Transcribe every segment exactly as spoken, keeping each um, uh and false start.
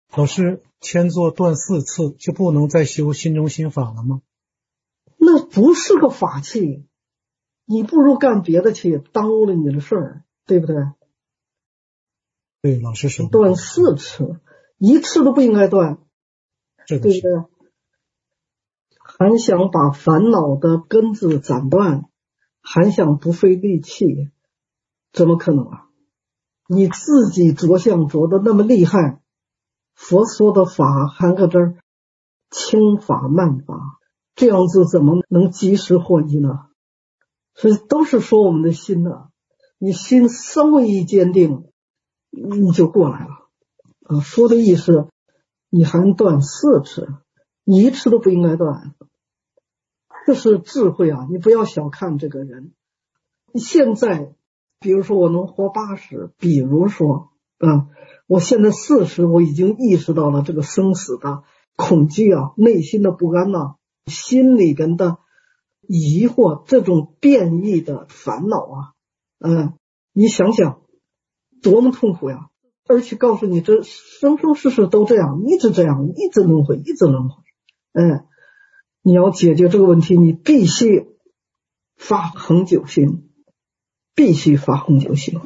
老师，千坐断四次就不能再修心中心法了吗？ 那不是个法器，你不如干别的去，耽误了你的事儿，对不对？ 对，老师说断四次，一次都不应该断， 对不对？还想把烦恼的根子斩断，还想不费力气，怎么可能啊？你自己着相着的那么厉害，佛说的法还搁这儿轻法慢法，这样子怎么能及时获益呢？所以都是说我们的心呢、啊，你心稍微一坚定，你就过来了啊。说的意思，你还断四次，你一次都不应该断，这是智慧啊！你不要小看这个人。现在，比如说我能活八十，比如说啊，我现在四十，我已经意识到了这个生死的恐惧啊，内心的不安呐、啊，心里边的疑惑，这种变异的烦恼啊，嗯，你想想多么痛苦呀！而且告诉你，这生生世世都这样，一直这样，一直轮回，一直轮回。嗯，你要解决这个问题，你必须发恒久心，必须发恒久心，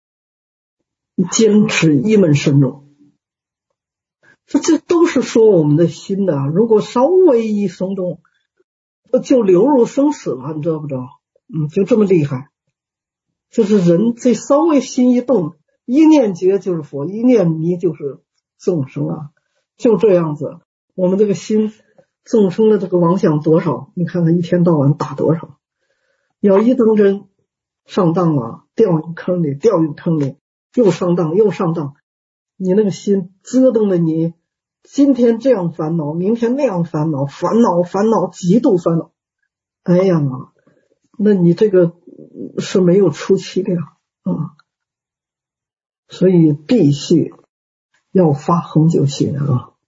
坚持一门深入。这这都是说我们的心的，如果稍微一松动，就流入生死了，你知道不知道？嗯，就这么厉害。就是人这稍微心一动，一念觉就是佛，一念迷就是众生啊，就这样子。我们这个心众生的这个妄想多少，你看看一天到晚打多少，要一当真上当了，掉进坑里，掉进坑里，又上当又上当，你那个心折腾的你今天这样烦恼，明天那样烦恼，烦恼烦恼极度烦恼，哎呀妈，那你这个是没有出期的呀，啊、嗯，所以必须要发恒久心啊。